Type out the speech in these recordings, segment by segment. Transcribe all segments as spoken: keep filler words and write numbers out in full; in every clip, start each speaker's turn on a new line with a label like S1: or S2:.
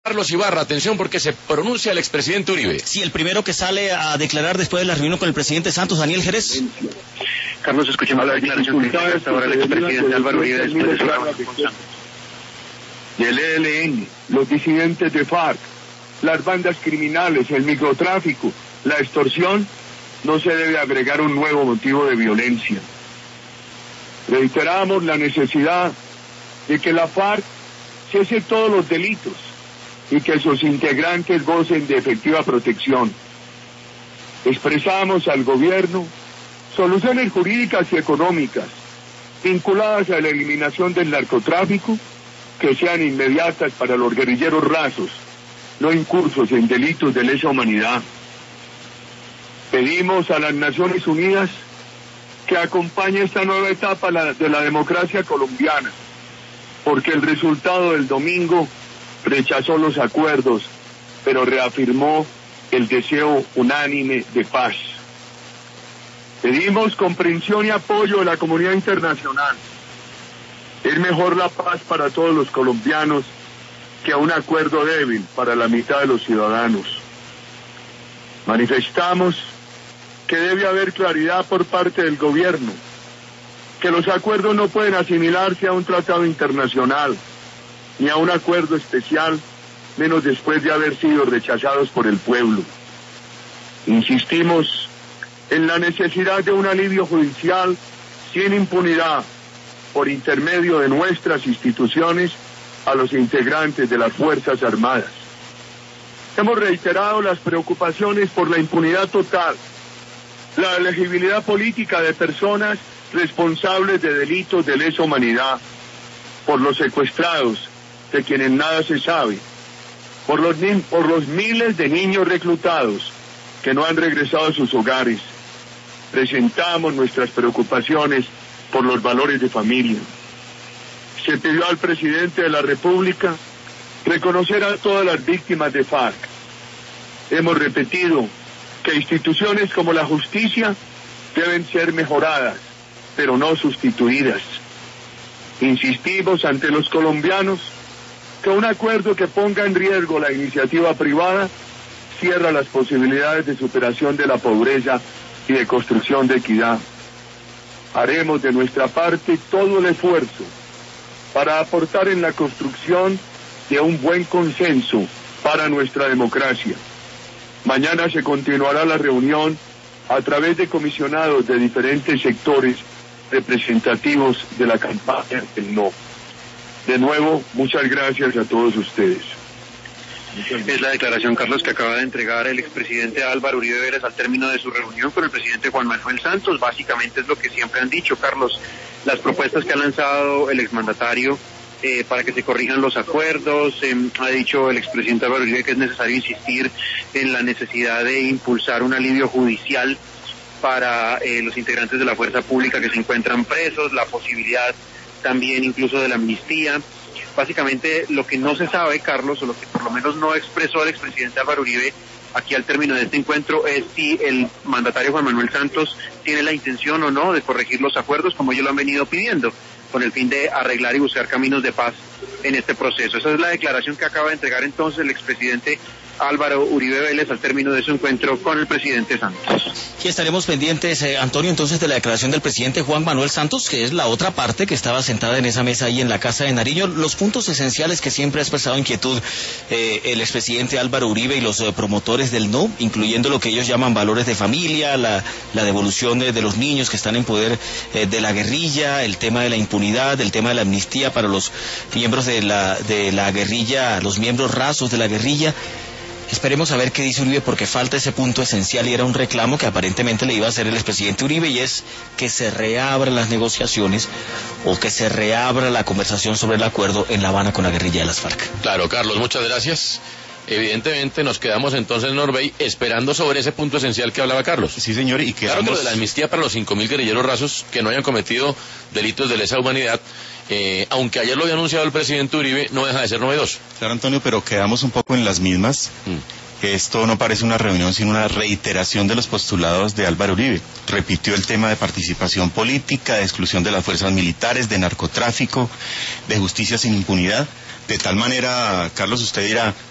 S1: Carlos Ibarra, atención porque se pronuncia el expresidente Uribe.
S2: Sí, el primero que sale a declarar después de la reunión con el presidente Santos, Daniel Jerez.
S3: Carlos, escuchemos la declaración que hizo hasta ahora el expresidente Álvaro Uribe después de su reunión con Santos.
S4: Del E L N, los disidentes de FARC, las bandas criminales, el microtráfico, la extorsión, no se debe agregar un nuevo motivo de violencia. Reiteramos la necesidad de que la FARC cese todos los delitos y que sus integrantes gocen de efectiva protección. Expresamos al gobierno soluciones jurídicas y económicas vinculadas a la eliminación del narcotráfico que sean inmediatas para los guerrilleros rasos, no incursos en delitos de lesa humanidad. Pedimos a las Naciones Unidas que acompañe esta nueva etapa de la democracia colombiana, porque el resultado del domingo rechazó los acuerdos, pero reafirmó el deseo unánime de paz. Pedimos comprensión y apoyo de la comunidad internacional. Es mejor la paz para todos los colombianos que un acuerdo débil para la mitad de los ciudadanos. Manifestamos que debe haber claridad por parte del gobierno, que los acuerdos no pueden asimilarse a un tratado internacional, ni a un acuerdo especial, menos después de haber sido rechazados por el pueblo. Insistimos en la necesidad de un alivio judicial sin impunidad por intermedio de nuestras instituciones a los integrantes de las Fuerzas Armadas. Hemos reiterado las preocupaciones por la impunidad total, la elegibilidad política de personas responsables de delitos de lesa humanidad, por los secuestrados, de quienes nada se sabe, por los, por los miles de niños reclutados que no han regresado a sus hogares. Presentamos nuestras preocupaciones por los valores de familia. Se pidió al presidente de la República reconocer a todas las víctimas de FARC. Hemos repetido que instituciones como la justicia deben ser mejoradas, pero no sustituidas. Insistimos ante los colombianos que un acuerdo que ponga en riesgo la iniciativa privada cierra las posibilidades de superación de la pobreza y de construcción de equidad. Haremos de nuestra parte todo el esfuerzo para aportar en la construcción de un buen consenso para nuestra democracia. Mañana se continuará la reunión a través de comisionados de diferentes sectores representativos de la campaña del no. De nuevo, muchas gracias a todos ustedes.
S3: Es la declaración, Carlos, que acaba de entregar el expresidente Álvaro Uribe Vélez al término de su reunión con el presidente Juan Manuel Santos. Básicamente es lo que siempre han dicho, Carlos, las propuestas que ha lanzado el exmandatario eh, para que se corrijan los acuerdos. Eh, ha dicho el expresidente Álvaro Uribe que es necesario insistir en la necesidad de impulsar un alivio judicial para eh, los integrantes de la fuerza pública que se encuentran presos, la posibilidad también incluso de la amnistía. Básicamente lo que no se sabe, Carlos, o lo que por lo menos no expresó el expresidente Álvaro Uribe aquí al término de este encuentro, es si el mandatario Juan Manuel Santos tiene la intención o no de corregir los acuerdos como ellos lo han venido pidiendo, con el fin de arreglar y buscar caminos de paz en este proceso. Esa es la declaración que acaba de entregar entonces el expresidente Álvaro Uribe Vélez al término de su encuentro con el presidente Santos.
S2: Y estaremos pendientes, eh, Antonio, entonces de la declaración del presidente Juan Manuel Santos, que es la otra parte que estaba sentada en esa mesa ahí en la Casa de Nariño. Los puntos esenciales que siempre ha expresado inquietud eh, el expresidente Álvaro Uribe y los eh, promotores del no, incluyendo lo que ellos llaman valores de familia, la, la devolución de, de los niños que están en poder eh, de la guerrilla, el tema de la impunidad, el tema de la amnistía para los miembros de la, de la guerrilla, los miembros rasos de la guerrilla. Esperemos a ver qué dice Uribe, porque falta ese punto esencial y era un reclamo que aparentemente le iba a hacer el expresidente Uribe, y es que se reabran las negociaciones o que se reabra la conversación sobre el acuerdo en La Habana con la guerrilla de las FARC.
S1: Claro, Carlos, muchas gracias. Evidentemente nos quedamos entonces en Norbey esperando sobre ese punto esencial que hablaba Carlos.
S5: Sí, señor, y quedamos...
S1: Claro, que de la amnistía para los cinco mil guerrilleros rasos que no hayan cometido delitos de lesa humanidad, eh, aunque ayer lo había anunciado el presidente Uribe, no deja de ser novedoso.
S5: Claro, Antonio, pero quedamos un poco en las mismas. Mm. Esto no parece una reunión, sino una reiteración de los postulados de Álvaro Uribe. Repitió el tema de participación política, de exclusión de las fuerzas militares, de narcotráfico, de justicia sin impunidad. De tal manera, Carlos, usted dirá,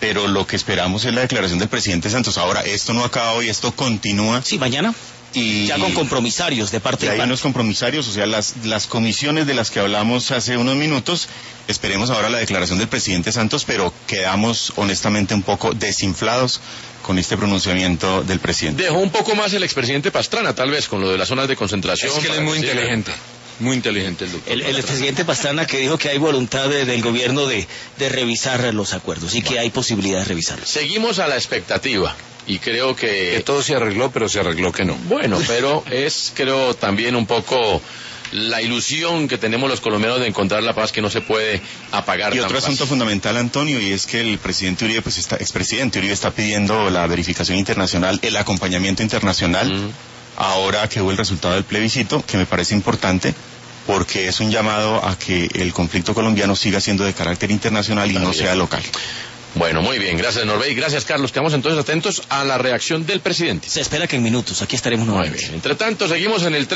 S5: pero lo que esperamos es la declaración del presidente Santos. Ahora, esto no acaba hoy, esto continúa.
S2: Sí, mañana.
S5: Y
S2: ya con compromisarios de parte
S5: de
S2: de
S5: hay unos compromisarios, o sea, las, las comisiones de las que hablamos hace unos minutos. Esperemos ahora la declaración del presidente Santos, pero quedamos honestamente un poco desinflados con este pronunciamiento del presidente.
S1: Dejó un poco más el expresidente Pastrana, tal vez, con lo de las zonas de concentración.
S6: Es que él es muy inteligente. Muy inteligente el doctor.
S2: El, el presidente Pastrana que dijo que hay voluntad de, del gobierno de, de revisar los acuerdos y bueno, que hay posibilidad de revisarlos.
S1: Seguimos a la expectativa y creo que...
S6: Que todo se arregló, pero se arregló que no.
S1: Bueno, pero es creo también un poco la ilusión que tenemos los colombianos de encontrar la paz que no se puede apagar.
S5: Y otro asunto fácil. fundamental, Antonio, y es que el presidente Uribe, pues está, expresidente Uribe está pidiendo la verificación internacional, el acompañamiento internacional. Mm. Ahora que hubo el resultado del plebiscito, que me parece importante, porque es un llamado a que el conflicto colombiano siga siendo de carácter internacional y no sea local.
S1: Bueno, muy bien, gracias Norbey, gracias Carlos, quedamos entonces atentos a la reacción del presidente.
S2: Se espera que en minutos, aquí estaremos nuevamente.
S1: Entre tanto, seguimos en el